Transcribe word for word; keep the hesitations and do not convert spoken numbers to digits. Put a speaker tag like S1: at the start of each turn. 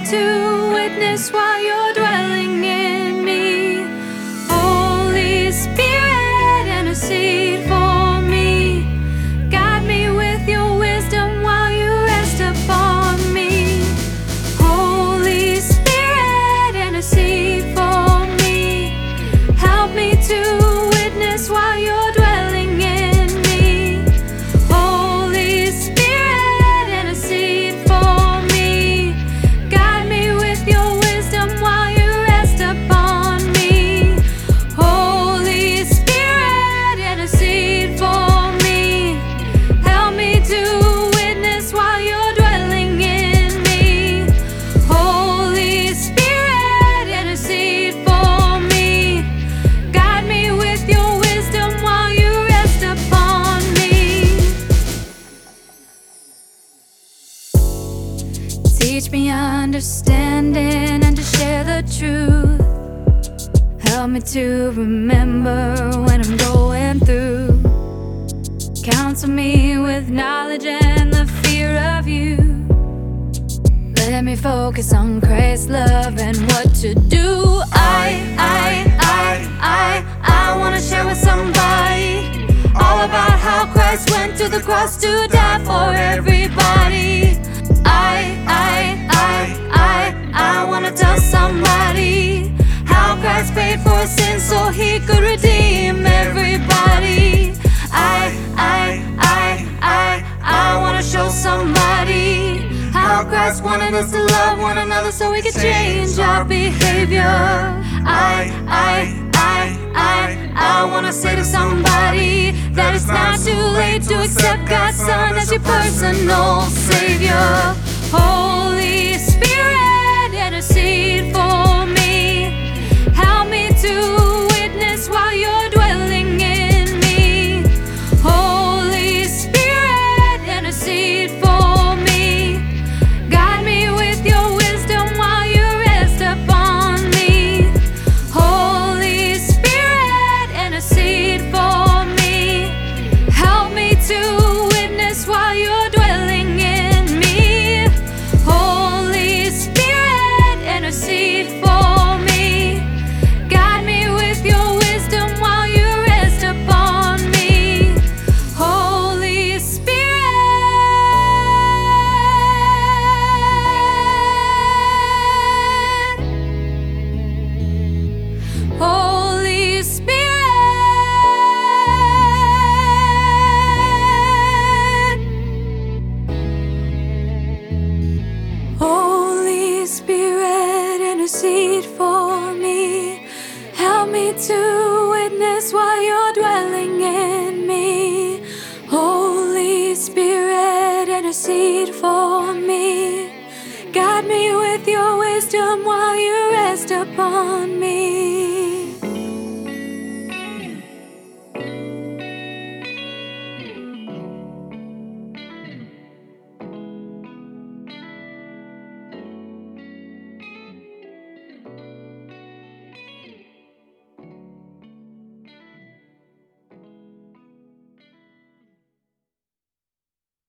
S1: to witness while you're dwelling in me. Holy Spirit, intercede for me. Guide me with your wisdom while you rest upon me. Holy Spirit, intercede for me. Help me to witness while you're dwelling in me. Holy Spirit, intercede for me. Guide me with your wisdom while you rest upon me. Holy Spirit, intercede for me. Help me to witness while you're dwelling in me. Holy Spirit, intercede for me. Guide me with your wisdom while you rest upon me. Teach me understanding and to share the truth. Help me to remember when I'm going through. Counsel me with knowledge and the fear of you. Let me focus on Christ's love and what to do. I, I, I, I, I wanna share with somebody all about how Christ went to the cross to die for everybody. I, I, I, I, I wanna tell somebody how Christ paid for sin so he could redeem everybody. I, I, I, I, I wanna show somebody how Christ wanted us to love one another so we could change our behavior. I, I, I, I, I wanna say to somebody that it's not too late to accept God's Son as your personal Savior. Holy Spirit, intercede for me. Help me to witness while you're dwelling in me. Holy Spirit, intercede for me. Guide me with your wisdom while you rest upon me. Holy Spirit, intercede for me. Help me to witness while you're dwelling in me. Holy Spirit, intercede for me. Guide me with your wisdom while you rest upon me. Holy Spirit. Holy Spirit. Holy Spirit, intercede for me. Help me to witness while you're dwelling in me. Holy Spirit, intercede for me. Guide me with your wisdom while you rest upon me.